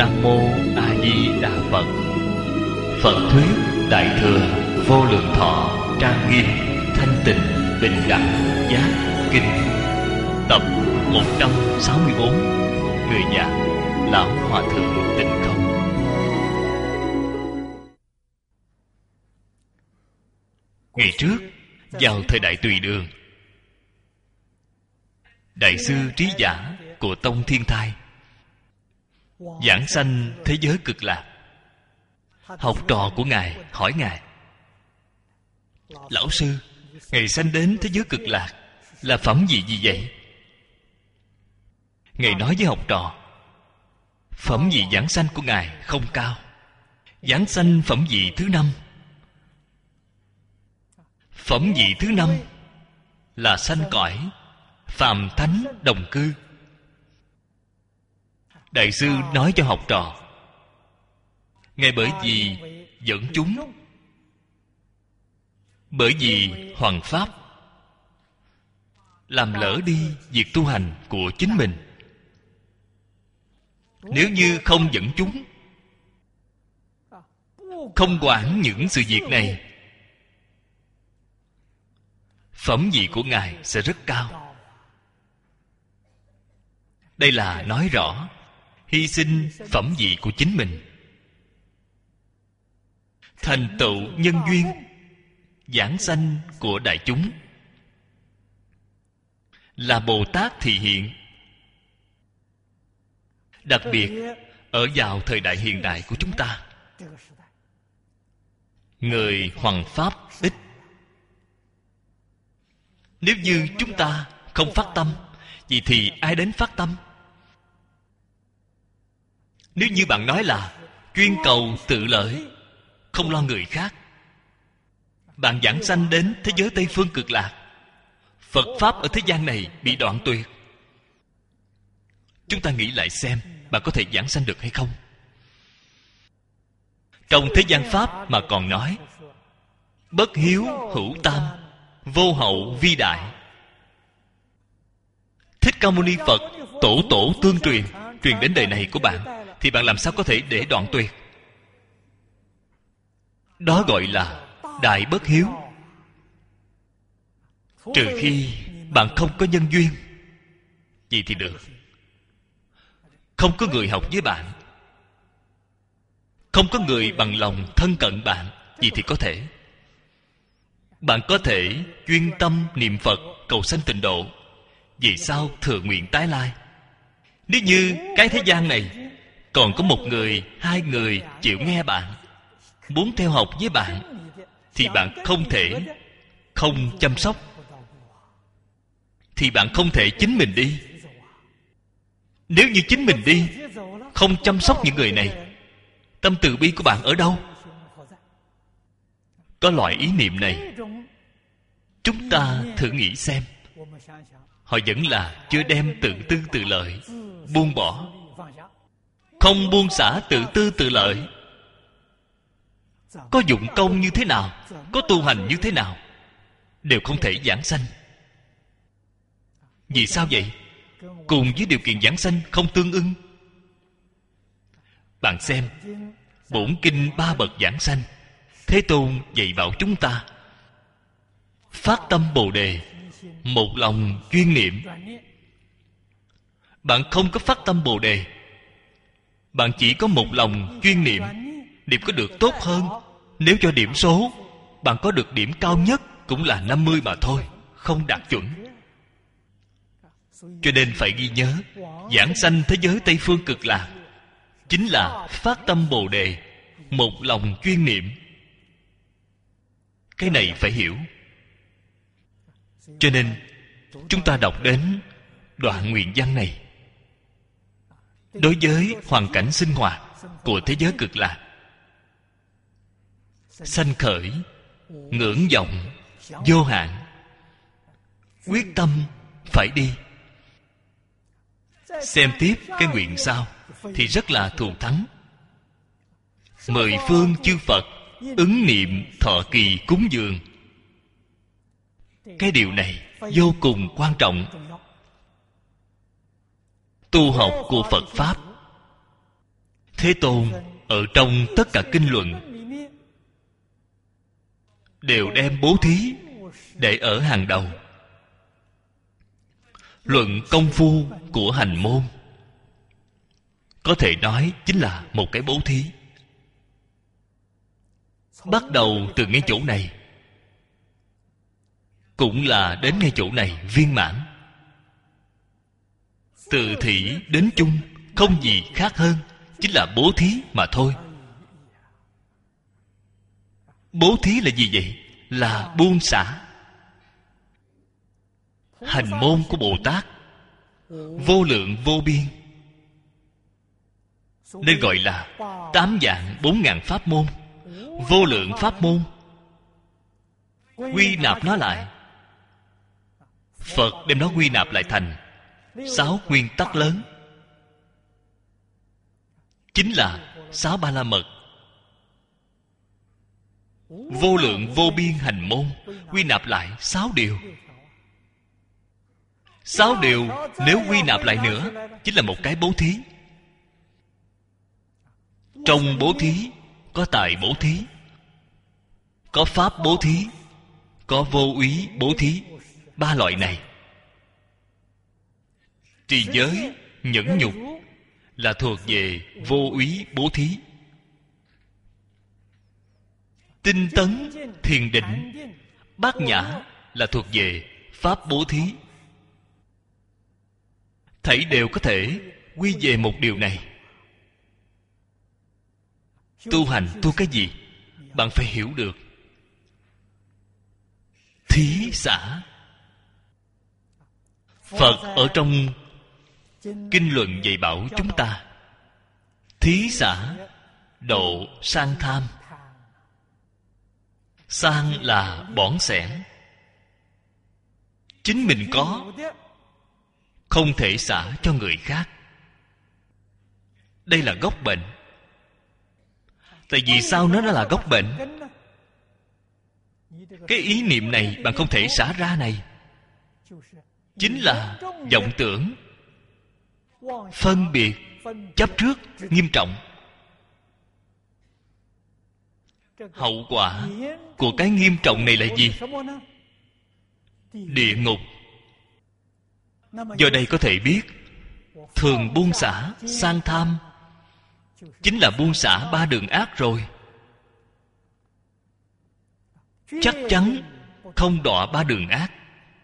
Nam Mô A Di Đà Phật. Phật thuyết Đại thừa Vô Lượng Thọ Trang Nghiêm Thanh Tịnh Bình Đẳng Giác Kinh, tập 164. Người giảng Lão Hòa Thượng Tịnh Không. Ngày trước, vào thời đại Tùy Đường, Đại sư Trí Giả của Tông Thiên Thai giảng sanh thế giới Cực Lạc. Học trò của Ngài hỏi Ngài: Lão sư, Ngài sanh đến thế giới Cực Lạc là phẩm gì vậy? Ngài nói với học trò: phẩm vị giảng sanh của Ngài không cao. Giảng sanh phẩm vị thứ 5. Phẩm vị thứ 5 là sanh cõi phàm thánh đồng cư. Đại sư nói cho học trò: Ngài bởi vì dẫn chúng, bởi vì hoằng pháp, làm lỡ đi việc tu hành của chính mình. Nếu như không dẫn chúng, không quản những sự việc này, phẩm vị của Ngài sẽ rất cao. Đây là nói rõ hy sinh phẩm vị của chính mình, thành tựu nhân duyên giảng sanh của đại chúng, là Bồ Tát thị hiện. Đặc biệt ở vào thời đại hiện đại của chúng ta, người hoằng pháp ít. Nếu như chúng ta không phát tâm, vậy thì ai đến phát tâm? Nếu như bạn nói là chuyên cầu tự lợi, không lo người khác, bạn giảng sanh đến thế giới Tây Phương Cực Lạc, Phật Pháp ở thế gian này bị đoạn tuyệt. Chúng ta nghĩ lại xem, bạn có thể giảng sanh được hay không? Trong thế gian Pháp mà còn nói bất hiếu hữu tam, vô hậu vi đại. Thích Ca Mâu Ni Phật tổ tổ tương truyền, truyền đến đời này của bạn, thì bạn làm sao có thể để đoạn tuyệt? Đó gọi là đại bất hiếu. Trừ khi bạn không có nhân duyên, vậy thì được. Không có người học với bạn, không có người bằng lòng thân cận bạn, vậy thì có thể. Bạn có thể chuyên tâm niệm Phật cầu sanh tịnh độ, vì sao thừa nguyện tái lai. Nếu như cái thế gian này còn có 1 người, 2 người chịu nghe bạn, muốn theo học với bạn, thì bạn không thể không chăm sóc, thì bạn không thể chính mình đi. Nếu như chính mình đi, không chăm sóc những người này, tâm từ bi của bạn ở đâu? Có loại ý niệm này, chúng ta thử nghĩ xem. Họ vẫn là chưa đem tự tư tự lợi buông bỏ. Không buông xả tự tư tự lợi, có dụng công như thế nào, có tu hành như thế nào, đều không thể giảng sanh. Vì sao vậy? Cùng với điều kiện giảng sanh không tương ưng. Bạn xem, bổn kinh 3 bậc giảng sanh, Thế Tôn dạy bảo chúng ta phát tâm Bồ Đề, một lòng chuyên niệm. Bạn không có phát tâm Bồ Đề, bạn chỉ có một lòng chuyên niệm, điểm có được tốt hơn. Nếu cho điểm số, bạn có được điểm cao nhất cũng là 50 mà thôi, không đạt chuẩn. Cho nên phải ghi nhớ, giảng sanh thế giới Tây Phương Cực Lạc chính là phát tâm Bồ Đề, một lòng chuyên niệm. Cái này phải hiểu. Cho nên chúng ta đọc đến đoạn nguyện văn này, đối với hoàn cảnh sinh hoạt của thế giới Cực Lạc, sanh khởi ngưỡng vọng vô hạn, quyết tâm phải đi. Xem tiếp cái nguyện sau thì rất là thù thắng. 10 phương chư Phật ứng niệm thọ kỳ cúng dường. Cái điều này vô cùng quan trọng. Tu học của Phật Pháp Thế Tôn ở trong tất cả kinh luận đều đem bố thí để ở hàng đầu. Luận công phu của hành môn có thể nói chính là một cái bố thí. Bắt đầu từ ngay chỗ này, cũng là đến ngay chỗ này viên mãn. Từ thỉ đến chung không gì khác hơn, chính là bố thí mà thôi. Bố thí là gì vậy? Là buông xả. Hành môn của Bồ Tát vô lượng vô biên, nên gọi là 8.400.000 pháp môn. Vô lượng pháp môn, quy nạp nó lại, Phật đem nó quy nạp lại thành 6 nguyên tắc lớn, chính là 6 Ba La Mật. Vô lượng vô biên hành môn quy nạp lại 6 điều. 6 điều nếu quy nạp lại nữa, chính là một cái bố thí. Trong bố thí có tài bố thí, có pháp bố thí, có vô úy bố thí. 3 loại này, trì giới, nhẫn nhục là thuộc về vô úy bố thí. Tinh tấn, thiền định, bát nhã là thuộc về pháp bố thí. Thảy đều có thể quy về một điều này. Tu hành tu cái gì? Bạn phải hiểu được. Thí xả. Phật ở trong kinh luận dạy bảo chúng ta, thí xả độ sang tham. Sang là bỏn xẻn, chính mình có, không thể xả cho người khác. Đây là gốc bệnh. Tại vì sao nó là gốc bệnh? Cái ý niệm này bạn không thể xả ra này, chính là vọng tưởng, phân biệt, chấp trước nghiêm trọng. Hậu quả của cái nghiêm trọng này là gì? Địa ngục. Do đây có thể biết, thường buông xả sang tham chính là buông xả 3 đường ác rồi. Chắc chắn không đọa 3 đường ác.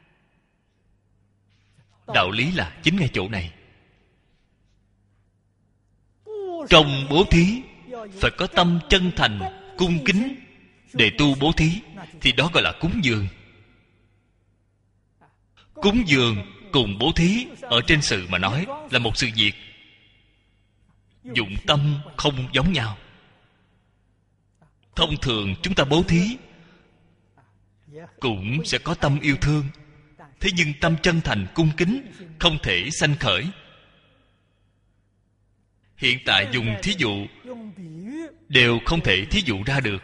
Đạo lý là chính ngay chỗ này. Trong bố thí phải có tâm chân thành, cung kính để tu bố thí, thì đó gọi là cúng dường. Cúng dường cùng bố thí ở trên sự mà nói là một sự việc. Dụng tâm không giống nhau. Thông thường chúng ta bố thí cũng sẽ có tâm yêu thương, thế nhưng tâm chân thành cung kính không thể sanh khởi. Hiện tại dùng thí dụ đều không thể thí dụ ra được.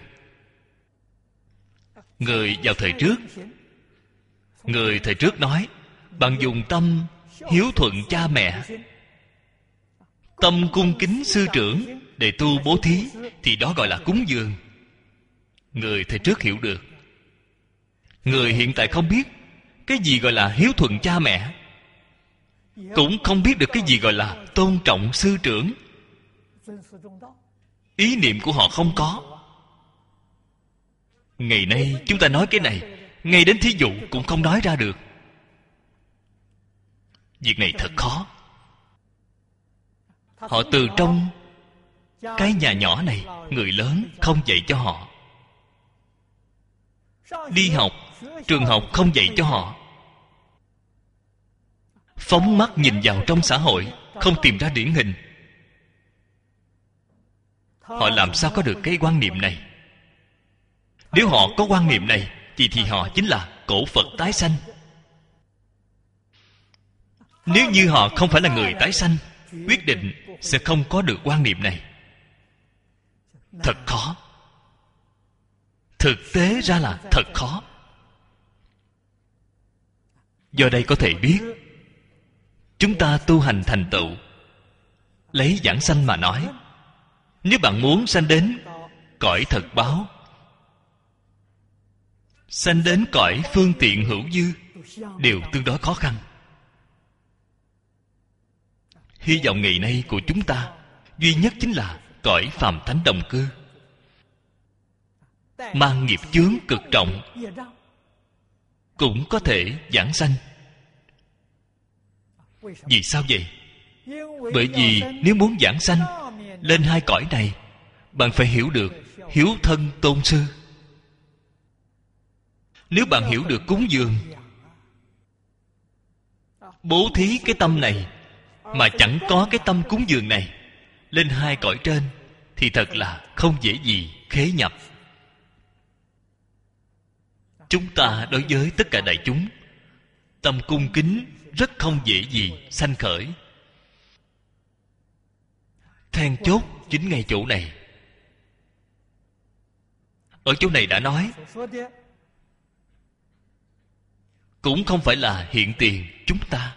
Người vào thời trước, người thời trước nói, bạn dùng tâm hiếu thuận cha mẹ, tâm cung kính sư trưởng để tu bố thí, thì đó gọi là cúng dường. Người thời trước hiểu được. Người hiện tại không biết cái gì gọi là hiếu thuận cha mẹ, cũng không biết được cái gì gọi là tôn trọng sư trưởng. Ý niệm của họ không có. Ngày nay chúng ta nói cái này, ngay đến thí dụ cũng không nói ra được. Việc này thật khó. Họ từ trong cái nhà nhỏ này, người lớn không dạy cho họ. Đi học, trường học không dạy cho họ. Phóng mắt nhìn vào trong xã hội, không tìm ra điển hình. Họ làm sao có được cái quan niệm này? Nếu họ có quan niệm này, thì họ chính là cổ Phật tái sanh. Nếu như họ không phải là người tái sanh, quyết định sẽ không có được quan niệm này. Thật khó. Thực tế ra là thật khó. Do đây có thể biết, chúng ta tu hành thành tựu, lấy giảng sanh mà nói, Nếu bạn muốn sanh đến cõi thật báo, sanh đến cõi phương tiện hữu dư, đều tương đối khó khăn. Hy vọng ngày nay của chúng ta duy nhất chính là cõi phàm thánh đồng cư, mang nghiệp chướng cực trọng, cũng có thể giảng sanh. Vì sao vậy? Bởi vì nếu muốn giảng sanh lên hai cõi này, bạn phải hiểu được hiếu thân tôn sư. Nếu bạn hiểu được cúng dường, bố thí cái tâm này, mà chẳng có cái tâm cúng dường này, lên hai cõi trên thì thật là không dễ gì khế nhập. Chúng ta đối với tất cả đại chúng, tâm cung kính rất không dễ gì sanh khởi. Then chốt chính ngay chỗ này. Ở chỗ này đã nói, cũng không phải là hiện tiền chúng ta,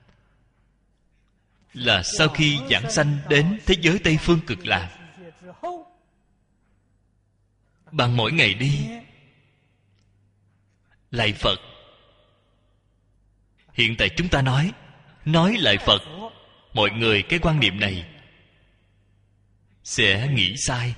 là sau khi giảng sanh đến thế giới Tây Phương Cực Lạc, bạn mỗi ngày đi lạy Phật. Hiện tại chúng ta nói lạy Phật, mọi người cái quan niệm này sẽ nghĩ sai.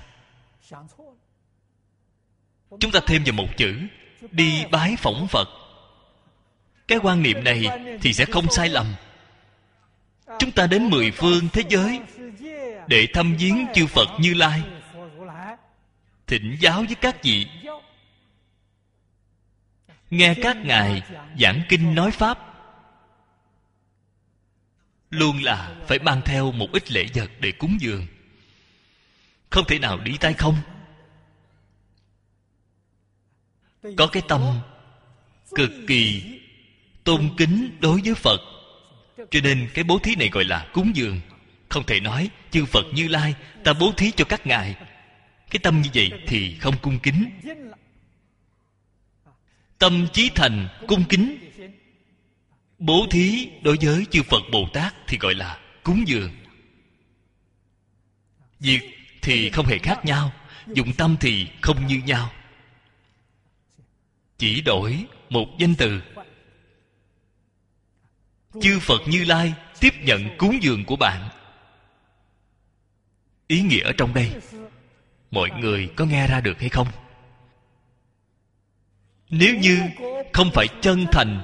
Chúng ta thêm vào một chữ, đi bái phỏng Phật. Cái quan niệm này thì sẽ không sai lầm. Chúng ta đến mười phương thế giới để thăm viếng chư Phật Như Lai, thỉnh giáo với các vị, nghe các ngài giảng kinh nói pháp, luôn là phải mang theo một ít lễ vật để cúng dường, không thể nào đi tay không. Có cái tâm cực kỳ tôn kính đối với Phật, cho nên cái bố thí này gọi là cúng dường. Không thể nói chư Phật Như Lai ta bố thí cho các ngài. Cái tâm như vậy thì không cung kính. Tâm chí thành cung kính bố thí đối với chư Phật Bồ Tát thì gọi là cúng dường. Việc thì không hề khác nhau, dụng tâm thì không như nhau, chỉ đổi một danh từ. Chư Phật Như Lai tiếp nhận cúng dường của bạn. Ý nghĩa ở trong đây, mọi người có nghe ra được hay không? Nếu như không phải chân thành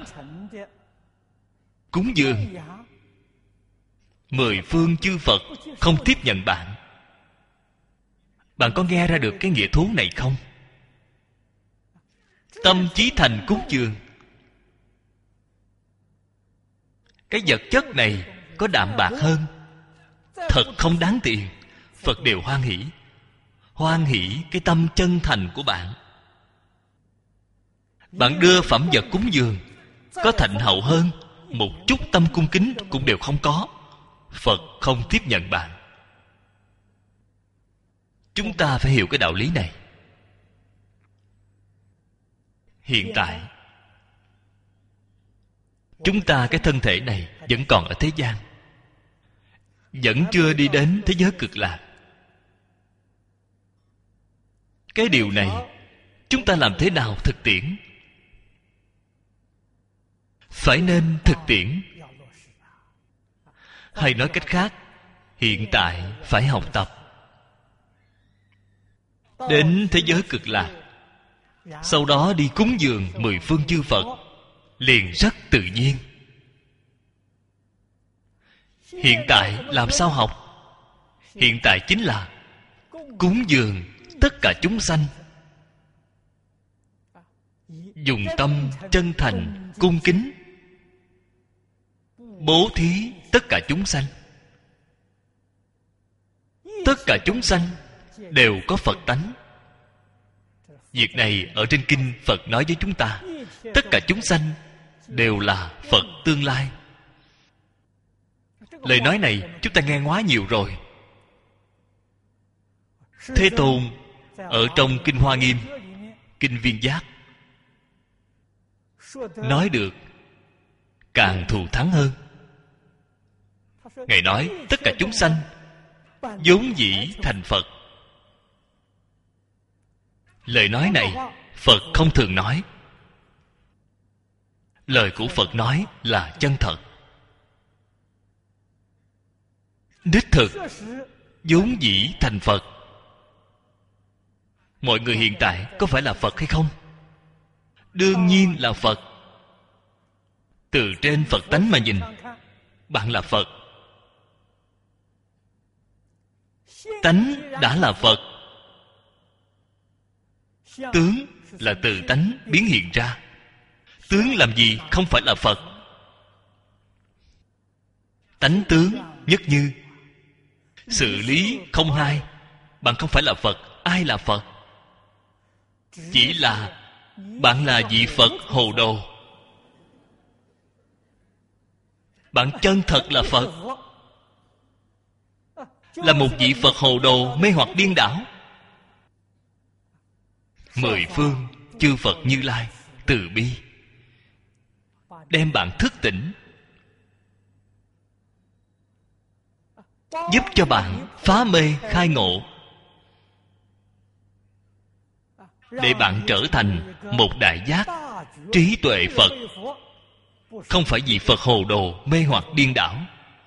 cúng dường, mười phương chư Phật không tiếp nhận bạn. Bạn có nghe ra được cái nghĩa thú này không? Tâm chí thành cúng dường, cái vật chất này có đạm bạc hơn, thật không đáng tiền, Phật đều hoan hỷ. Hoan hỷ cái tâm chân thành của bạn. Bạn đưa phẩm vật cúng dường có thạnh hậu hơn, một chút tâm cung kính cũng đều không có, Phật không tiếp nhận bạn. Chúng ta phải hiểu cái đạo lý này. Hiện tại chúng ta cái thân thể này vẫn còn ở thế gian, vẫn chưa đi đến thế giới cực lạc. Cái điều này chúng ta làm thế nào thực tiễn? Phải nên thực tiễn. Hay nói cách khác, hiện tại phải học tập. Đến thế giới cực lạc, sau đó đi cúng dường mười phương chư Phật, liền rất tự nhiên. Hiện tại làm sao học? Hiện tại chính là cúng dường tất cả chúng sanh, dùng tâm chân thành cung kính bố thí tất cả chúng sanh. Tất cả chúng sanh đều có Phật tánh. Việc này ở trên kinh Phật nói với chúng ta, tất cả chúng sanh đều là Phật tương lai. Lời nói này chúng ta nghe quá nhiều rồi. Thế Tôn ở trong Kinh Hoa Nghiêm, Kinh Viên Giác nói được càng thù thắng hơn. Ngài nói tất cả chúng sanh vốn dĩ thành Phật, Lời nói này Phật không thường nói. Lời của Phật nói là chân thật, đích thực, vốn dĩ thành Phật. Mọi người hiện tại có phải là Phật hay không? Đương nhiên là Phật. Từ trên Phật tánh mà nhìn, bạn là Phật. Tánh đã là Phật. Tướng là từ tánh biến hiện ra. Tướng làm gì không phải là Phật? Tánh tướng nhất như, xử lý không hai. Bạn không phải là Phật. Ai là Phật? Chỉ là bạn là vị Phật hồ đồ. Bạn chân thật là Phật, là một vị Phật hồ đồ mê hoặc điên đảo. Mười phương chư Phật Như Lai từ bi đem bạn thức tỉnh, giúp cho bạn phá mê khai ngộ, để bạn trở thành một đại giác trí tuệ Phật. Không phải vì Phật hồ đồ mê hoặc điên đảo.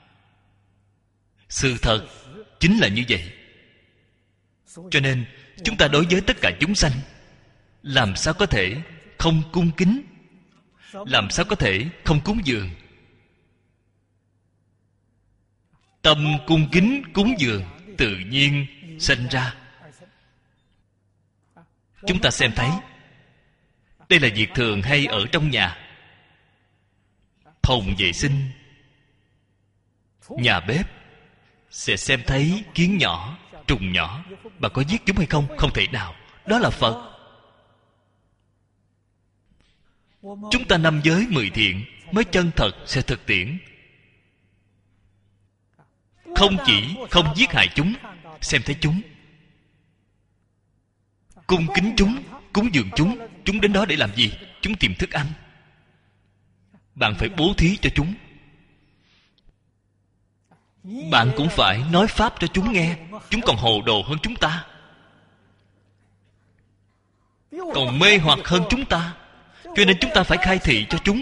Sự thật chính là như vậy. Cho nên chúng ta đối với tất cả chúng sanh, làm sao có thể không cung kính, làm sao có thể không cúng dường? Tâm cung kính cúng dường tự nhiên sinh ra. Chúng ta xem thấy, đây là việc thường hay ở trong nhà. Phòng vệ sinh, nhà bếp, sẽ xem thấy kiến nhỏ, trùng nhỏ. Bạn có giết chúng hay không? Không thể nào. Đó là Phật. Chúng ta năm giới 10 thiện mới chân thật sẽ thực tiễn. Không chỉ không giết hại chúng, xem thấy chúng, cung kính chúng, cúng dường chúng. Chúng đến đó để làm gì? Chúng tìm thức ăn. Bạn phải bố thí cho chúng. Bạn cũng phải nói pháp cho chúng nghe. Chúng còn hồ đồ hơn chúng ta, còn mê hoặc hơn chúng ta. Cho nên chúng ta phải khai thị cho chúng,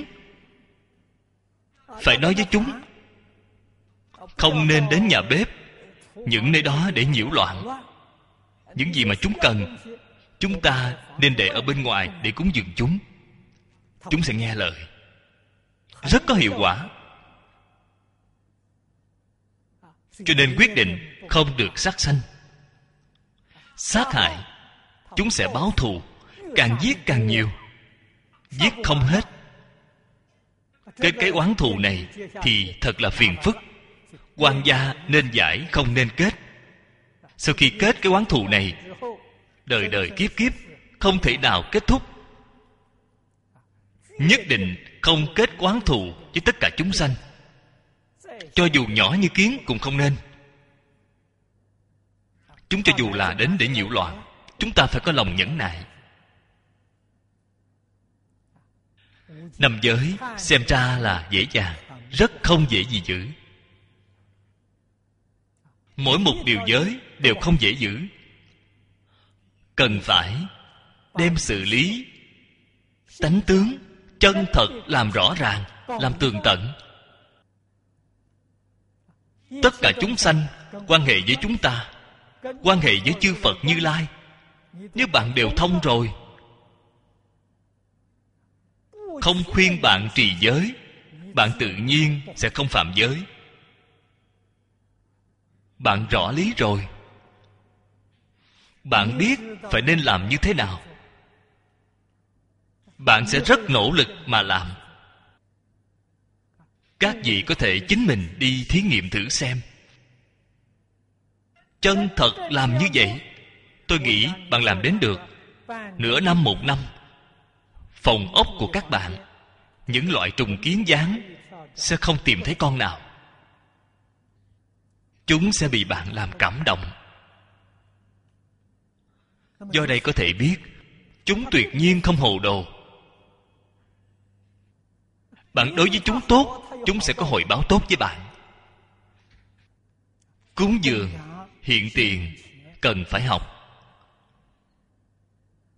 phải nói với chúng không nên đến nhà bếp, những nơi đó để nhiễu loạn. Những gì mà chúng cần, chúng ta nên để ở bên ngoài để cúng dường chúng. Chúng sẽ nghe lời, rất có hiệu quả. Cho nên quyết định không được sát sanh. Sát hại, chúng sẽ báo thù. Càng giết càng nhiều, giết không hết. Cái oán thù này thì thật là phiền phức. Oan gia nên giải, không nên kết. Sau khi kết cái oán thù này, đời đời kiếp kiếp không thể nào kết thúc. Nhất định không kết oán thù với tất cả chúng sanh. Cho dù nhỏ như kiến cũng không nên. Chúng cho dù là đến để nhiễu loạn, chúng ta phải có lòng nhẫn nại. Năm giới xem ra là dễ dàng, rất không dễ gì giữ. Mỗi một điều giới đều không dễ giữ. Cần phải đem xử lý tánh tướng chân thật làm rõ ràng, làm tường tận. Tất cả chúng sanh quan hệ với chúng ta, quan hệ với chư Phật Như Lai, nếu bạn đều thông rồi, không khuyên bạn trì giới, bạn tự nhiên sẽ không phạm giới. Bạn rõ lý rồi, bạn biết phải nên làm như thế nào, bạn sẽ rất nỗ lực mà làm. Các vị có thể chính mình đi thí nghiệm thử xem. Chân thật làm như vậy, tôi nghĩ bạn làm đến được. Nửa năm, một năm, phòng ốc của các bạn, những loại trùng kiến gián sẽ không tìm thấy con nào. Chúng sẽ bị bạn làm cảm động. Do đây có thể biết chúng tuyệt nhiên không hồ đồ. Bạn đối với chúng tốt, chúng sẽ có hồi báo tốt với bạn. Cúng dường, hiện tiền cần phải học.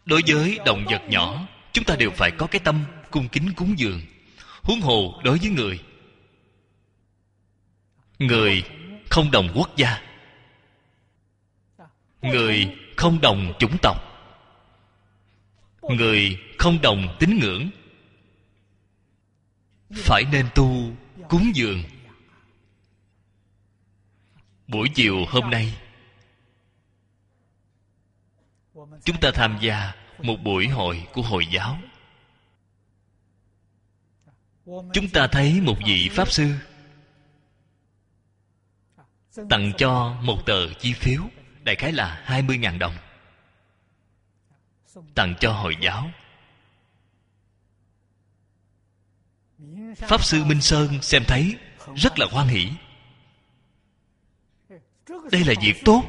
Đối với động vật nhỏ, chúng ta đều phải có cái tâm cung kính cúng dường. Huống hồ đối với người. Người không đồng quốc gia, người không đồng chủng tộc, người không đồng tín ngưỡng, phải nên tu cúng dường. Buổi chiều hôm nay, chúng ta tham gia một buổi hội của Hồi giáo. Chúng ta thấy một vị Pháp Sư tặng cho một tờ chi phiếu, đại khái là 20.000 đồng, tặng cho Hồi giáo. Pháp Sư Minh Sơn xem thấy rất là hoan hỷ. Đây là việc tốt.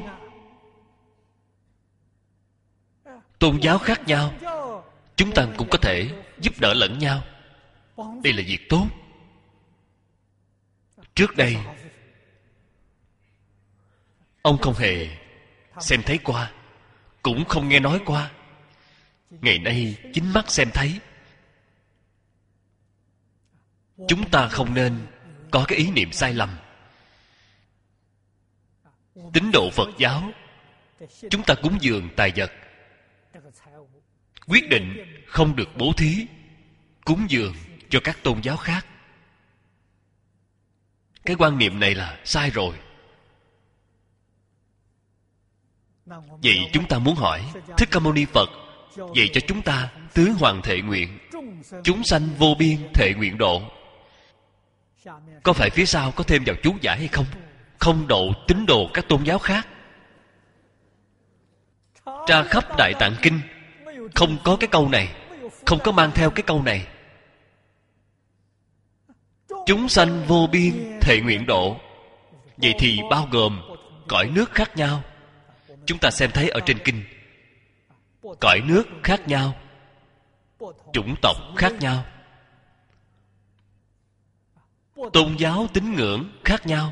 Tôn giáo khác nhau, chúng ta cũng có thể giúp đỡ lẫn nhau. Đây là việc tốt. Trước đây ông không hề xem thấy qua, cũng không nghe nói qua. Ngày nay chính mắt xem thấy. Chúng ta không nên có cái ý niệm sai lầm. Tín đồ Phật giáo, chúng ta cúng dường tài vật, quyết định không được bố thí cúng dường cho các tôn giáo khác. Cái quan niệm này là sai rồi. Vậy chúng ta muốn hỏi, Thích Ca Mâu Ni Phật dạy cho chúng ta tứ hoàng thệ nguyện, chúng sanh vô biên thệ nguyện độ. Có phải phía sau có thêm vào chú giải hay không? Không độ tín đồ các tôn giáo khác. Tra khắp Đại Tạng Kinh không có cái câu này, không có mang theo cái câu này. Chúng sanh vô biên thệ nguyện độ. Vậy thì bao gồm cõi nước khác nhau. Chúng ta xem thấy ở trên kinh, cõi nước khác nhau, chủng tộc khác nhau, tôn giáo tín ngưỡng khác nhau,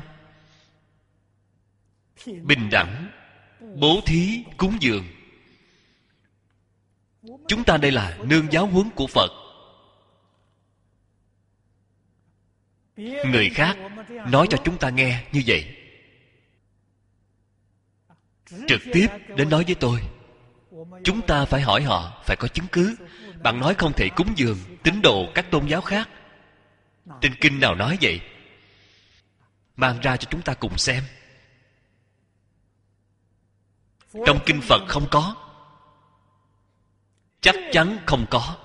bình đẳng bố thí cúng dường. Chúng ta đây là nương giáo huấn của Phật. Người khác nói cho chúng ta nghe như vậy, trực tiếp đến nói với tôi, chúng ta phải hỏi họ, phải có chứng cứ. Bạn nói không thể cúng dường tín đồ các tôn giáo khác, trên kinh nào nói vậy? Mang ra cho chúng ta cùng xem. Trong kinh Phật không có, chắc chắn không có.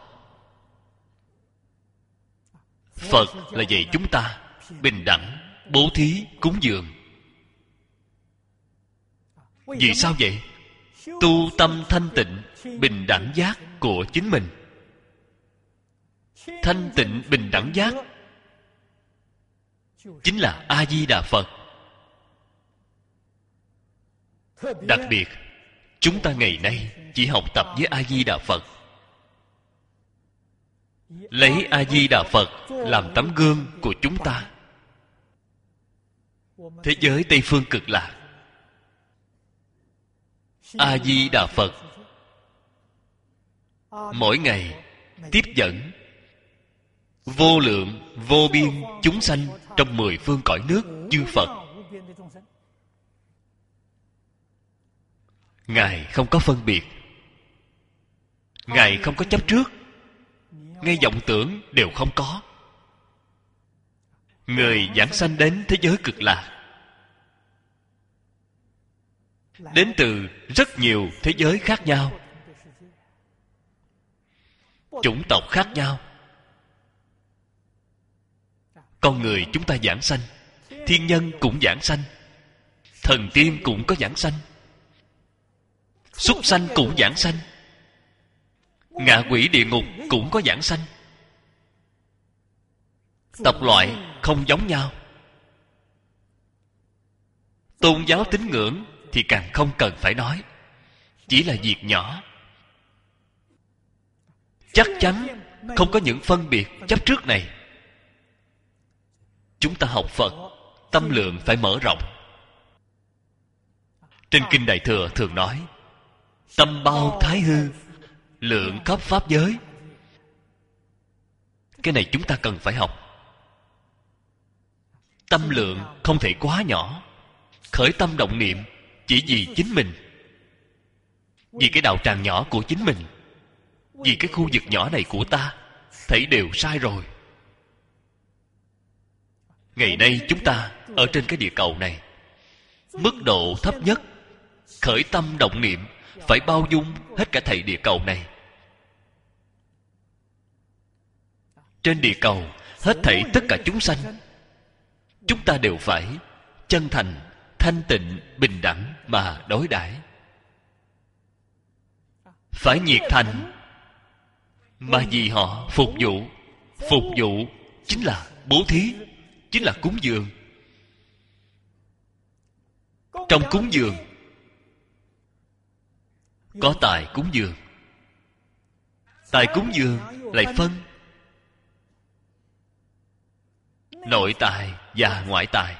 Phật là dạy chúng ta bình đẳng bố thí cúng dường. Vì sao vậy? Tu tâm thanh tịnh bình đẳng giác của chính mình. Thanh tịnh bình đẳng giác chính là A Di Đà Phật. Đặc biệt chúng ta ngày nay chỉ học tập với A Di Đà Phật, lấy A Di Đà Phật làm tấm gương của chúng ta. Thế giới Tây Phương Cực Lạc, A Di Đà Phật mỗi ngày tiếp dẫn vô lượng vô biên chúng sanh trong 10 phương cõi nước chư Phật. Ngài không có phân biệt, Ngài không có chấp trước, ngay vọng tưởng đều không có. Người giảng sanh đến thế giới Cực Lạc đến từ rất nhiều thế giới khác nhau, chủng tộc khác nhau. Con người chúng ta giảng sanh, thiên nhân cũng giảng sanh, thần tiên cũng có giảng sanh, súc sanh cũng giảng sanh, ngạ quỷ địa ngục cũng có giảng sanh. Tộc loại không giống nhau. Tôn giáo tín ngưỡng thì càng không cần phải nói, chỉ là việc nhỏ. Chắc chắn không có những phân biệt chấp trước này. Chúng ta học Phật, tâm lượng phải mở rộng. Trên kinh Đại Thừa thường nói, tâm bao thái hư, lượng khắp pháp giới. Cái này chúng ta cần phải học. Tâm lượng không thể quá nhỏ. Khởi tâm động niệm chỉ vì chính mình, vì cái đạo tràng nhỏ của chính mình, vì cái khu vực nhỏ này của ta, thấy đều sai rồi. Ngày nay chúng ta ở trên cái địa cầu này, mức độ thấp nhất khởi tâm động niệm phải bao dung hết cả thảy địa cầu này. Trên địa cầu hết thảy tất cả chúng sanh, chúng ta đều phải chân thành, thanh tịnh, bình đẳng mà đối đãi. Phải nhiệt thành, mà vì họ phục vụ. Phục vụ chính là bố thí, chính là cúng dường. Trong cúng dường có tài cúng dường. Tài cúng dường lại phân nội tài và ngoại tài.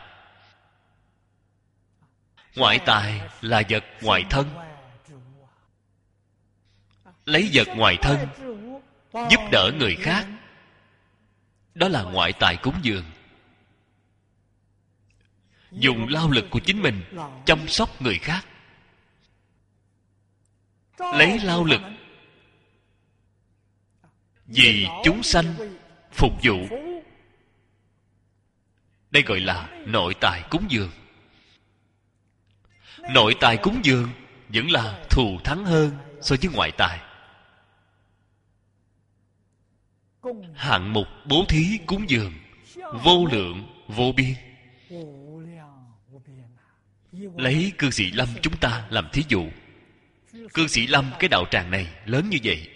Ngoại tài là vật ngoài thân, lấy vật ngoài thân giúp đỡ người khác, đó là ngoại tài cúng dường. Dùng lao lực của chính mình chăm sóc người khác, lấy lao lực vì chúng sanh phục vụ, đây gọi là nội tài cúng dường. Nội tài cúng dường vẫn là thù thắng hơn so với ngoại tài. Hạng mục bố thí cúng dường vô lượng vô biên. Lấy Cư Sĩ Lâm chúng ta làm thí dụ. Cư Sĩ Lâm cái đạo tràng này lớn như vậy,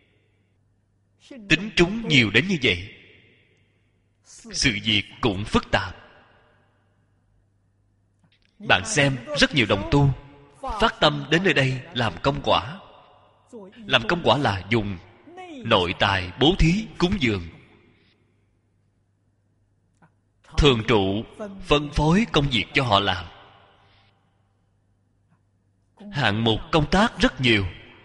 tín chúng nhiều đến như vậy, sự việc cũng phức tạp. Bạn xem rất nhiều đồng tu phát tâm đến nơi đây làm công quả. Làm công quả là dùng nội tài bố thí cúng dường. Thường trụ phân phối công việc cho họ làm. Hạng mục công tác rất nhiều.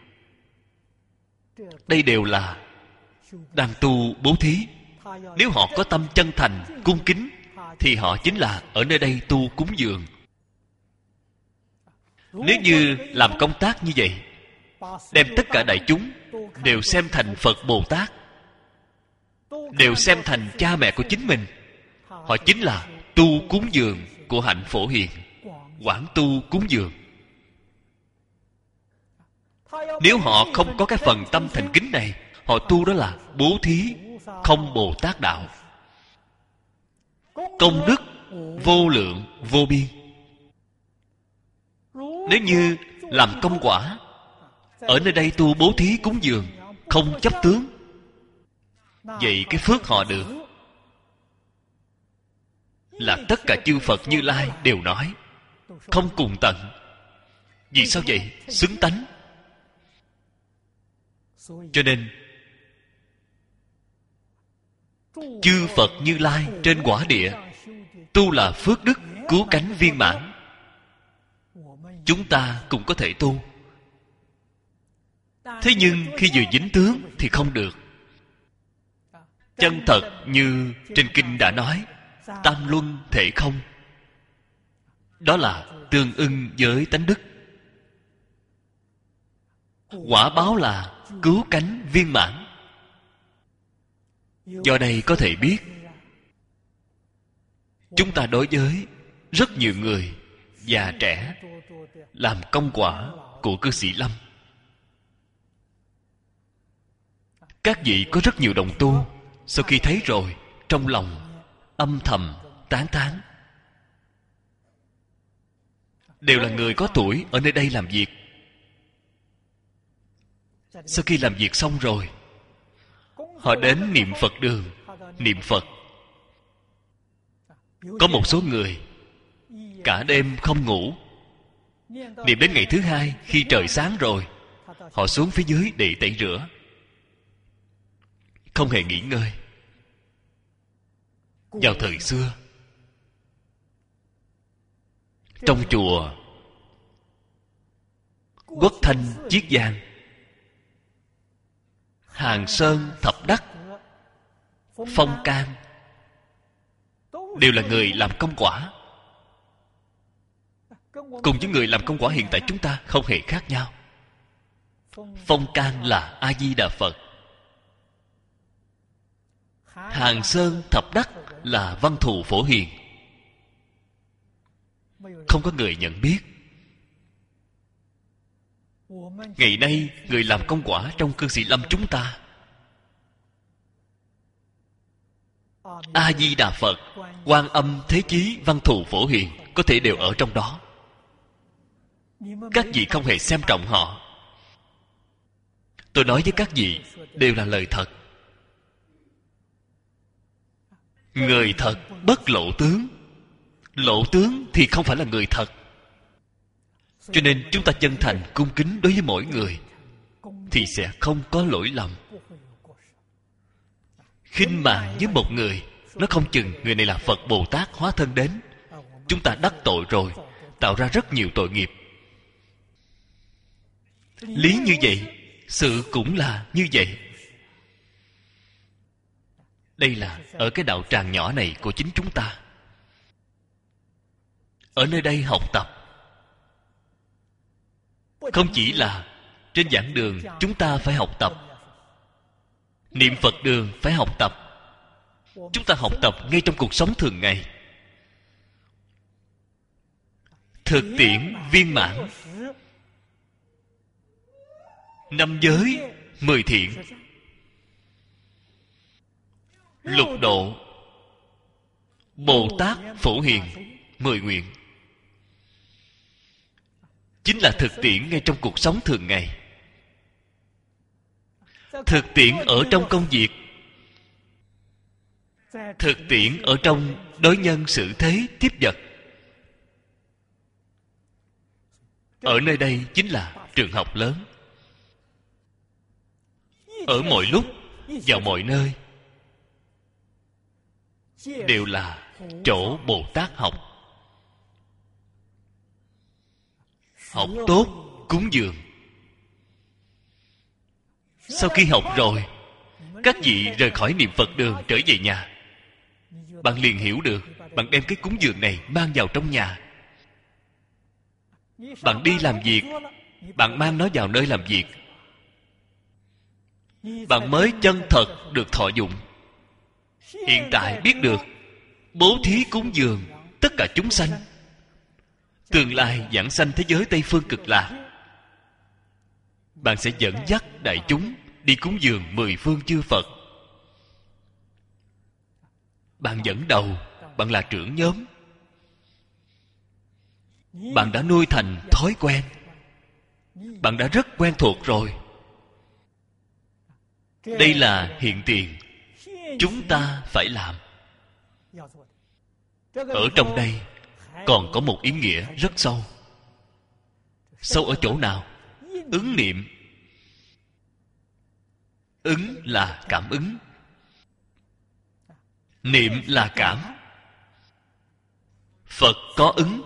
Đây đều là đang tu bố thí. Nếu họ có tâm chân thành cung kính thì họ chính là ở nơi đây tu cúng dường. Nếu như làm công tác như vậy, đem tất cả đại chúng đều xem thành Phật Bồ Tát, đều xem thành cha mẹ của chính mình, họ chính là tu cúng dường của hạnh Phổ Hiền, quảng tu cúng dường. Nếu họ không có cái phần tâm thành kính này, họ tu đó là bố thí không Bồ Tát đạo. Công đức vô lượng vô biên. Nếu như làm công quả, ở nơi đây tu bố thí cúng dường, không chấp tướng, vậy cái phước họ được là tất cả chư Phật Như Lai đều nói không cùng tận. Vì sao vậy? Xứng tánh. Cho nên chư Phật Như Lai trên quả địa tu là phước đức cứu cánh viên mãn. Chúng ta cũng có thể tu, thế nhưng khi vừa dính tướng thì không được. Chân thật như trên kinh đã nói, tam luân thể không, đó là tương ưng với tánh đức. Quả báo là cứu cánh viên mãn. Do đây có thể biết, chúng ta đối với rất nhiều người già trẻ làm công quả của Cư Sĩ Lâm. Các vị có rất nhiều đồng tu sau khi thấy rồi, trong lòng âm thầm tán thán. Đều là người có tuổi ở nơi đây làm việc. Sau khi làm việc xong rồi, họ đến niệm Phật đường niệm Phật. Có một số người cả đêm không ngủ, niệm đến ngày thứ hai, khi trời sáng rồi họ xuống phía dưới để tẩy rửa, không hề nghỉ ngơi. Vào thời xưa, trong chùa Quốc Thanh Chiết Giang Hàng Sơn, Thập Đắc, Phong Can đều là người làm công quả. Cùng với người làm công quả hiện tại chúng ta không hề khác nhau. Phong Can là A Di Đà Phật, Hàng Sơn, Thập Đắc là Văn Thù Phổ Hiền. Không có người nhận biết. Ngày nay người làm công quả trong cư sĩ lâm chúng ta, A Di Đà Phật, Quan Âm, Thế Chí, Văn Thù Phổ Hiền có thể đều ở trong đó. Các vị không hề xem trọng họ. Tôi nói với các vị đều là lời thật. Người thật bất lộ tướng. Lộ tướng thì không phải là người thật. Cho nên chúng ta chân thành cung kính đối với mỗi người thì sẽ không có lỗi lầm. Khinh mạn với một người, nó không chừng người này là Phật Bồ Tát hóa thân đến, chúng ta đắc tội rồi, tạo ra rất nhiều tội nghiệp. Lý như vậy, sự cũng là như vậy. Đây là ở cái đạo tràng nhỏ này của chính chúng ta. Ở nơi đây học tập, không chỉ là trên giảng đường chúng ta phải học tập, niệm Phật đường phải học tập. Chúng ta học tập ngay trong cuộc sống thường ngày. Thực tiễn viên mãn, 5 giới 10 thiện, lục độ, Bồ Tát Phổ Hiền 10 nguyện, chính là thực tiễn ngay trong cuộc sống thường ngày. Thực tiễn ở trong công việc, thực tiễn ở trong đối nhân xử thế tiếp vật. Ở nơi đây chính là trường học lớn. Ở mọi lúc, vào mọi nơi đều là chỗ Bồ Tát học. Học tốt, cúng dường. Sau khi học rồi, các vị rời khỏi niệm Phật đường trở về nhà, bạn liền hiểu được. Bạn đem cái cúng dường này mang vào trong nhà. Bạn đi làm việc, bạn mang nó vào nơi làm việc, bạn mới chân thật được thọ dụng. Hiện tại biết được bố thí cúng dường tất cả chúng sanh, tương lai giảng sanh thế giới Tây Phương Cực Lạc. Bạn sẽ dẫn dắt đại chúng đi cúng dường 10 phương chư Phật. Bạn dẫn đầu, bạn là trưởng nhóm. Bạn đã nuôi thành thói quen, bạn đã rất quen thuộc rồi. Đây là hiện tiền chúng ta phải làm. Ở trong đây còn có một ý nghĩa rất sâu. Sâu ở chỗ nào? Ứng niệm. Ứng là cảm ứng, niệm là cảm. Phật có ứng.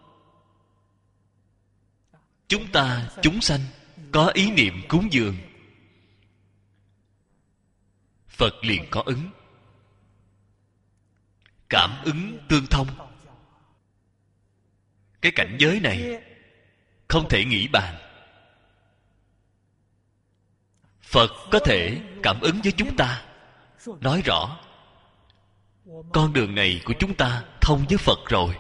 Chúng ta chúng sanh có ý niệm cúng dường, Phật liền có ứng. Cảm ứng tương thông. Cái cảnh giới này không thể nghĩ bàn. Phật có thể cảm ứng với chúng ta, nói rõ con đường này của chúng ta thông với Phật rồi.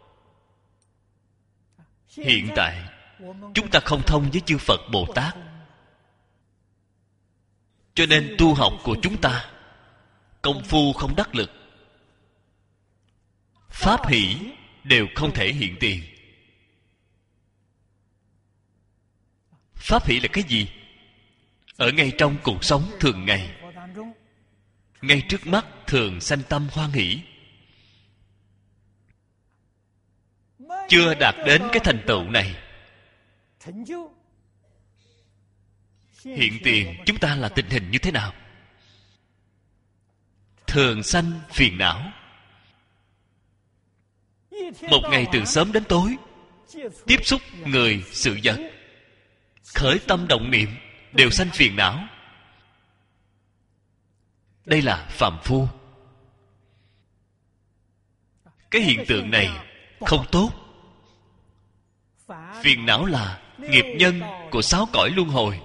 Hiện tại chúng ta không thông với chư Phật Bồ Tát, cho nên tu học của chúng ta công phu không đắc lực, pháp hỷ đều không thể hiện tiền. Pháp hỷ là cái gì? Ở ngay trong cuộc sống thường ngày, ngay trước mắt thường sanh tâm hoan hỷ. Chưa đạt đến cái thành tựu này, hiện tiền chúng ta là tình hình như thế nào? Thường sanh phiền não. Một ngày từ sớm đến tối tiếp xúc người sự vật, khởi tâm động niệm đều sanh phiền não. đây là phàm phu. Cái hiện tượng này không tốt. Phiền não là nghiệp nhân của 6 cõi luân hồi.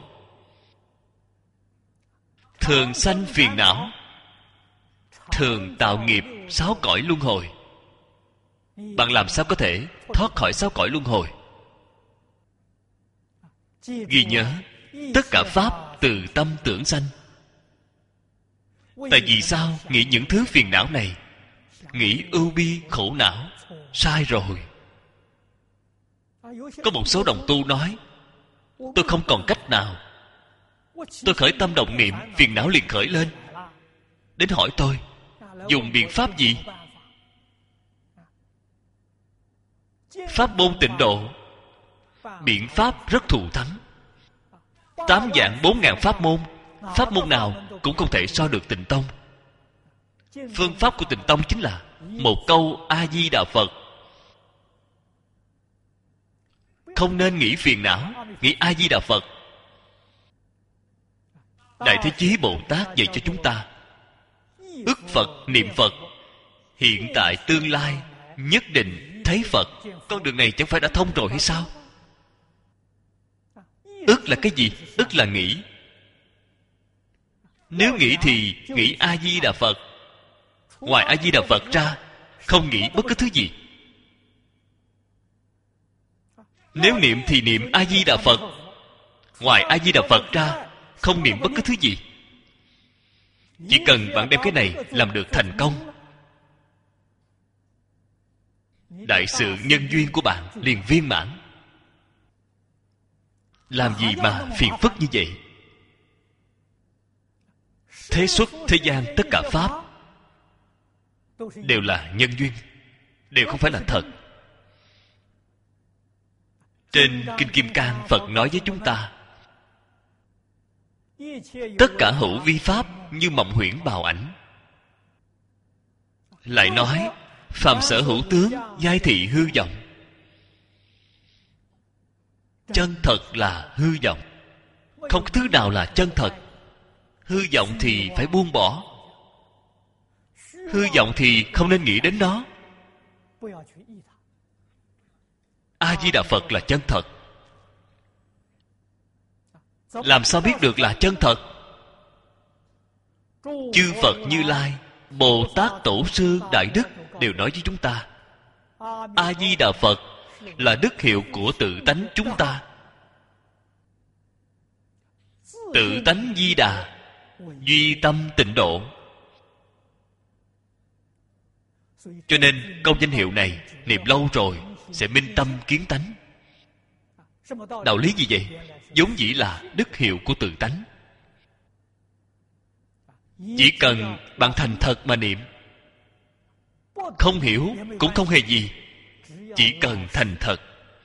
Thường sanh phiền não, thường tạo nghiệp 6 cõi luân hồi. Bạn làm sao có thể thoát khỏi 6 cõi luân hồi? Ghi nhớ, tất cả pháp từ tâm tưởng sanh. Tại vì sao nghĩ những thứ phiền não này? Nghĩ ưu bi khổ não. Sai rồi. Có một số đồng tu nói, tôi không còn cách nào, tôi khởi tâm động niệm, phiền não liền khởi lên. Đến hỏi tôi, dùng biện pháp gì? Pháp môn Tịnh Độ, biện pháp rất thù thắng. 8 vạn 4.000 pháp môn, pháp môn nào cũng không thể so được Tịnh Tông. Phương pháp của Tịnh Tông chính là một câu A-di-đà Phật. Không nên nghĩ phiền não, nghĩ A-di-đà Phật. Đại Thế Chí Bồ Tát dạy cho chúng ta, ức Phật, niệm Phật, hiện tại tương lai nhất định thấy Phật. Con đường này chẳng phải đã thông rồi hay sao? Ức là cái gì? Ức là nghĩ. Nếu nghĩ thì nghĩ A-di-đà Phật. Ngoài A-di-đà Phật ra, không nghĩ bất cứ thứ gì. Nếu niệm thì niệm A-di-đà Phật. Ngoài A-di-đà Phật ra, không niệm bất cứ thứ gì. Chỉ cần bạn đem cái này làm được thành công, đại sự nhân duyên của bạn liền viên mãn. Làm gì mà phiền phức như vậy? Thế xuất thế gian tất cả pháp đều là nhân duyên, đều không phải là thật. Trên Kinh Kim Cang, Phật nói với chúng ta, tất cả hữu vi pháp như mộng huyễn bào ảnh. Lại nói, phàm sở hữu tướng giai thị hư vọng. Chân thật là hư vọng. Không có thứ nào là chân thật. Hư vọng thì phải buông bỏ. Hư vọng thì không nên nghĩ đến nó. A-di-đà Phật là chân thật. Làm sao biết được là chân thật? Chư Phật Như Lai, Bồ Tát Tổ Sư Đại Đức đều nói với chúng ta, A-di-đà Phật là đức hiệu của tự tánh chúng ta. Tự tánh Di Đà, duy tâm tịnh độ. Cho nên câu danh hiệu này niệm lâu rồi sẽ minh tâm kiến tánh. Đạo lý gì vậy? Vốn dĩ là đức hiệu của tự tánh. Chỉ cần bạn thành thật mà niệm, không hiểu cũng không hề gì. Chỉ cần thành thật.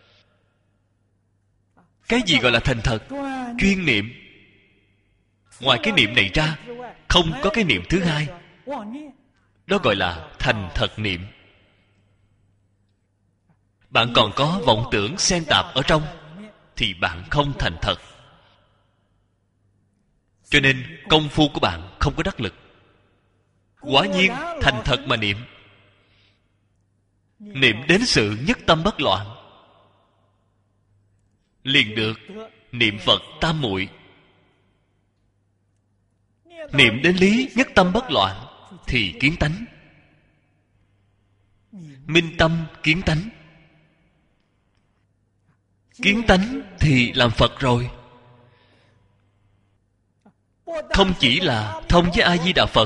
Cái gì gọi là thành thật? Chuyên niệm. Ngoài cái niệm này ra, không có cái niệm thứ hai. Đó gọi là thành thật niệm. Bạn còn có vọng tưởng xen tạp ở trong, thì bạn không thành thật. Cho nên công phu của bạn không có đắc lực. Quả nhiên thành thật mà niệm, niệm đến sự nhất tâm bất loạn, liền được niệm Phật tam muội. Niệm đến lý nhất tâm bất loạn thì kiến tánh. Minh tâm kiến tánh. Kiến tánh thì làm Phật rồi. Không chỉ là thông với A-di-đà Phật,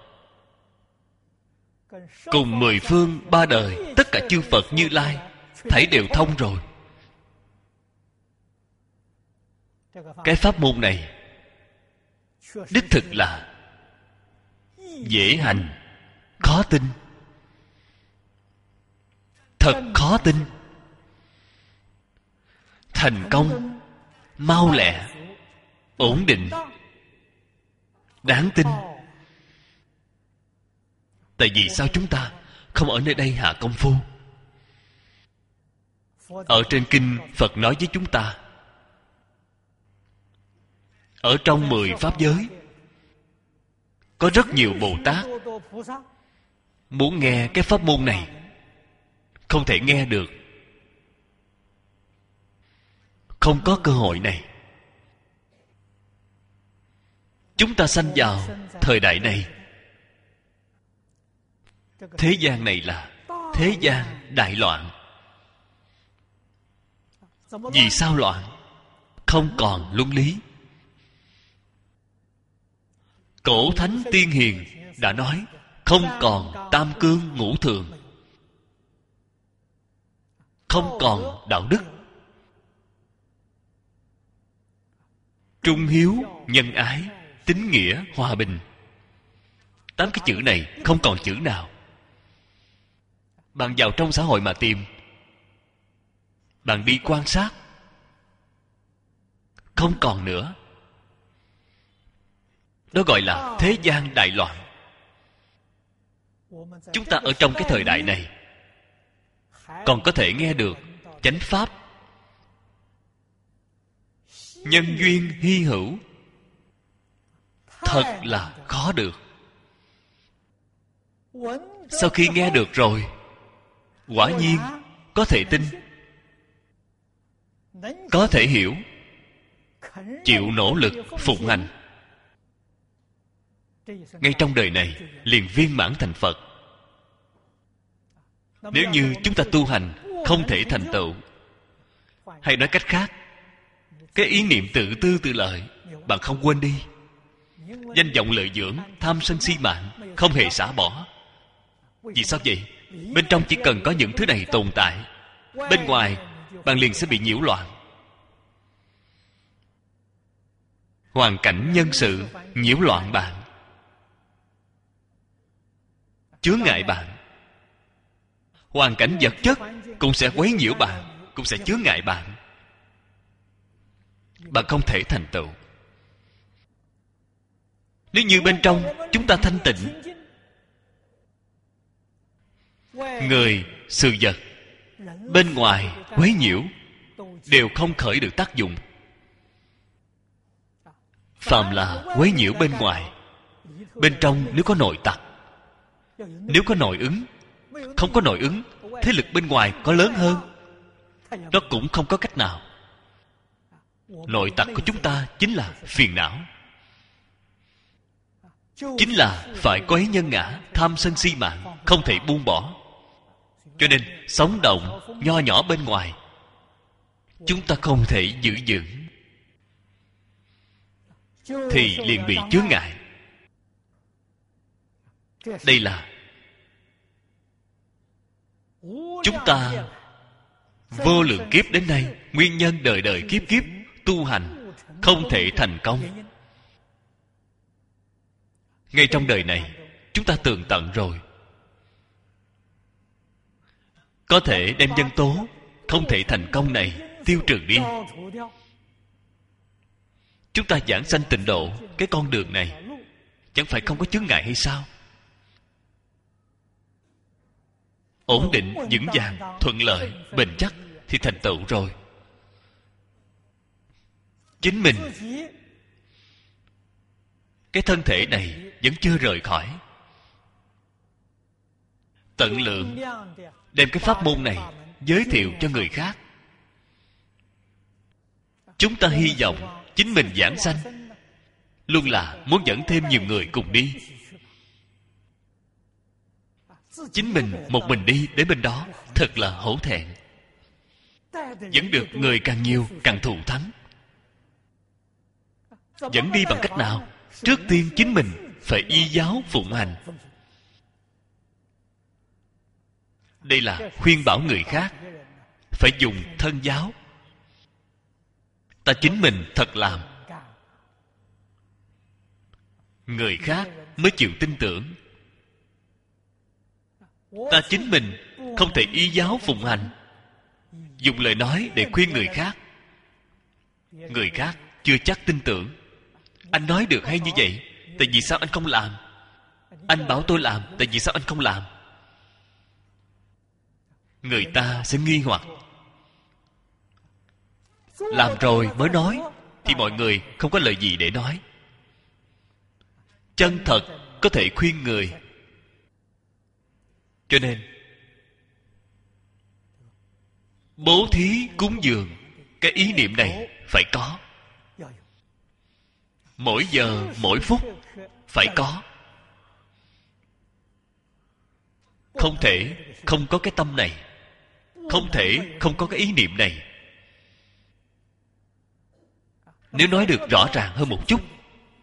cùng 10 phương 3 đời, tất cả chư Phật Như Lai thảy đều thông rồi. Cái pháp môn này đích thực là dễ hành, khó tin. Thật khó tin. Thành công mau lẹ, ổn định, đáng tin. Tại vì sao chúng ta không ở nơi đây hạ công phu? Ở trên kinh Phật nói với chúng ta, ở trong 10 pháp giới Có rất nhiều Bồ Tát muốn nghe cái pháp môn này, không thể nghe được, không có cơ hội này. Chúng ta sanh vào thời đại này, thế gian này là thế gian đại loạn. Vì sao loạn? Không còn luân lý. Cổ thánh tiên hiền đã nói không còn tam cương ngũ thường, không còn đạo đức, trung hiếu, nhân ái, tín nghĩa, hòa bình. 8 cái chữ này không còn chữ nào. Bạn vào trong xã hội mà tìm, bạn đi quan sát, không còn nữa. Đó gọi là thế gian đại loạn. Chúng ta ở trong cái thời đại này còn có thể nghe được chánh pháp, nhân duyên hy hữu, thật là khó được. Sau khi nghe được rồi, quả nhiên có thể tin, có thể hiểu, chịu nỗ lực phụng hành, ngay trong đời này liền viên mãn thành Phật. Nếu như chúng ta tu hành không thể thành tựu, hay nói cách khác, cái ý niệm tự tư tự lợi bạn không quên đi, danh vọng lợi dưỡng, tham sân si mạng không hề xả bỏ. Vì sao vậy? Bên trong chỉ cần có những thứ này tồn tại, bên ngoài bạn liền sẽ bị nhiễu loạn. Hoàn cảnh nhân sự nhiễu loạn bạn, chướng ngại bạn. Hoàn cảnh vật chất cũng sẽ quấy nhiễu bạn, cũng sẽ chướng ngại bạn. Bạn không thể thành tựu. Nếu như bên trong chúng ta thanh tịnh, người, sự vật bên ngoài quấy nhiễu đều không khởi được tác dụng. Phàm là quấy nhiễu bên ngoài, bên trong nếu có nội tặc, nếu có nội ứng, không có nội ứng, thế lực bên ngoài có lớn hơn, nó cũng không có cách nào. Nội tặc của chúng ta chính là phiền não, chính là phải quấy nhân ngã, tham sân si mạng, không thể buông bỏ. Cho nên sống động nho nhỏ bên ngoài chúng ta không thể giữ vững, thì liền bị chướng ngại. Đây là chúng ta vô lượng kiếp đến nay, nguyên nhân đời đời kiếp kiếp tu hành không thể thành công. Ngay trong đời này chúng ta tường tận rồi, có thể đem nhân tố không thể thành công này tiêu trừ đi. Chúng ta giảng sanh tịnh độ, cái con đường này chẳng phải không có chướng ngại hay sao? Ổn định, vững vàng, thuận lợi, bền chắc thì thành tựu rồi. Chính mình, cái thân thể này vẫn chưa rời khỏi. Tận lượng đem cái pháp môn này giới thiệu cho người khác. Chúng ta hy vọng chính mình giảng sanh, luôn là muốn dẫn thêm nhiều người cùng đi. Chính mình một mình đi đến bên đó thật là hổ thẹn. Dẫn được người càng nhiều càng thù thắng. Dẫn đi bằng cách nào? Trước tiên chính mình phải y giáo phụng hành. Đây là khuyên bảo người khác, phải dùng thân giáo. Ta chính mình thật làm, người khác mới chịu tin tưởng. Ta chính mình không thể y giáo phụng hành, dùng lời nói để khuyên người khác, người khác chưa chắc tin tưởng. Anh nói được hay như vậy, tại vì sao anh không làm? Anh bảo tôi làm, tại vì sao anh không làm? Người ta sẽ nghi hoặc. Làm rồi mới nói thì mọi người không có lời gì để nói. Chân thật có thể khuyên người. Cho nên bố thí cúng dường, cái ý niệm này phải có. Mỗi giờ mỗi phút phải có. Không thể không có cái tâm này, không thể không có cái ý niệm này. Nếu nói được rõ ràng hơn một chút,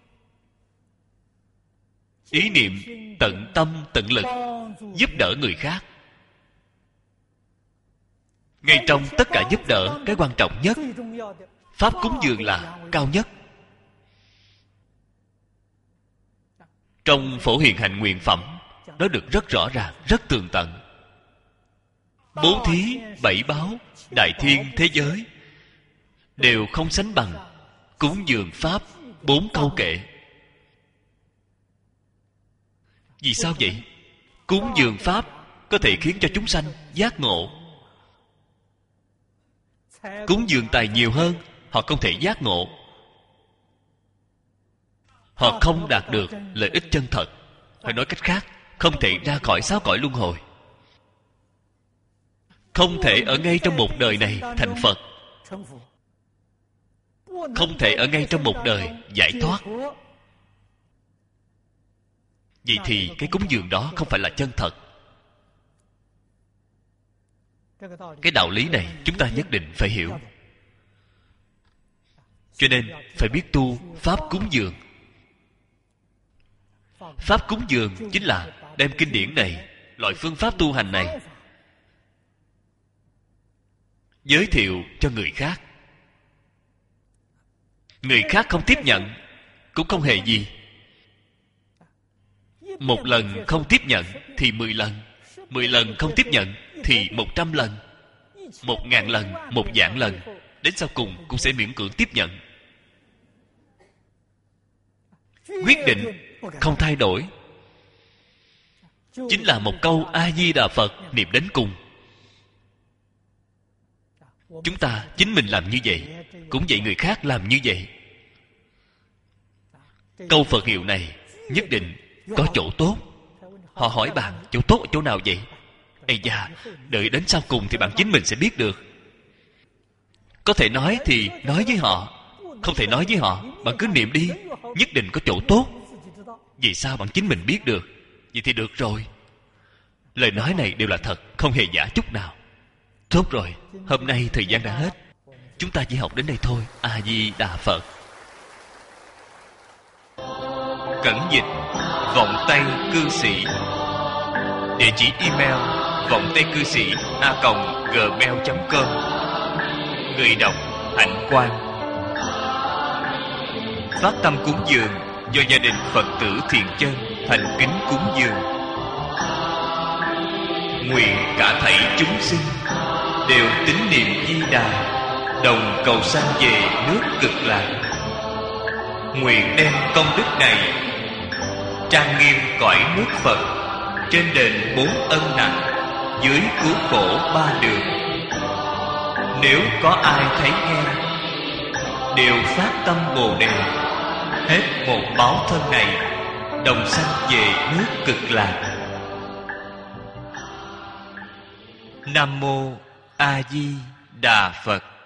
ý niệm tận tâm tận lực giúp đỡ người khác. Ngay trong tất cả giúp đỡ, cái quan trọng nhất, pháp cúng dường là cao nhất. Trong Phổ Hiền Hạnh Nguyện Phẩm nói được rất rõ ràng, rất tường tận. Bố thí bảy báo, đại thiên thế giới đều không sánh bằng cúng dường pháp 4 câu kệ. Vì sao vậy? Cúng dường pháp có thể khiến cho chúng sanh giác ngộ. Cúng dường tài nhiều hơn, họ không thể giác ngộ. Họ không đạt được lợi ích chân thật. Phải nói cách khác, không thể ra khỏi 6 cõi luân hồi. Không thể ở ngay trong một đời này thành Phật. Không thể ở ngay trong một đời giải thoát. Vậy thì cái cúng dường đó không phải là chân thật. Cái đạo lý này chúng ta nhất định phải hiểu. Cho nên phải biết tu pháp cúng dường. Pháp cúng dường chính là đem kinh điển này, loại phương pháp tu hành này giới thiệu cho người khác. Người khác không tiếp nhận cũng không hề gì. Một lần không tiếp nhận thì 10 lần, 10 lần không tiếp nhận thì 100 lần, 1000 lần, 1.000 lần, đến sau cùng cũng sẽ miễn cưỡng tiếp nhận. Quyết định không thay đổi, chính là một câu A Di Đà Phật niệm đến cùng. Chúng ta chính mình làm như vậy, cũng vậy người khác làm như vậy. Câu Phật hiệu này nhất định có chỗ tốt. Họ hỏi bạn chỗ tốt ở chỗ nào vậy? Ây da, đợi đến sau cùng thì bạn chính mình sẽ biết được. Có thể nói thì nói với họ, không thể nói với họ, bạn cứ niệm đi, nhất định có chỗ tốt. Vì sao bạn chính mình biết được? Vậy thì được rồi. Lời nói này đều là thật, không hề giả chút nào. Tốt rồi, hôm nay thời gian đã hết, chúng ta chỉ học đến đây thôi. A Di Đà Phật. Cẩn dịch Vọng Tây Cư Sĩ. Địa chỉ email vọng tây cư sĩ @gmail.com. Người đọc Hạnh Quang. Phát tâm cúng dường do gia đình Phật tử Thiện Chân thành kính cúng dường. Nguyện cả thảy chúng sinh đều tín niệm Di Đà, đồng cầu sanh về nước Cực Lạc. Nguyện đem công đức này trang nghiêm cõi nước Phật, trên đền 4 ân nặng, dưới cứu khổ 3 đường. Nếu có ai thấy nghe, đều phát tâm Bồ Đề, hết một báo thân này, đồng sanh về nước Cực Lạc. Nam mô A Di Đà Phật.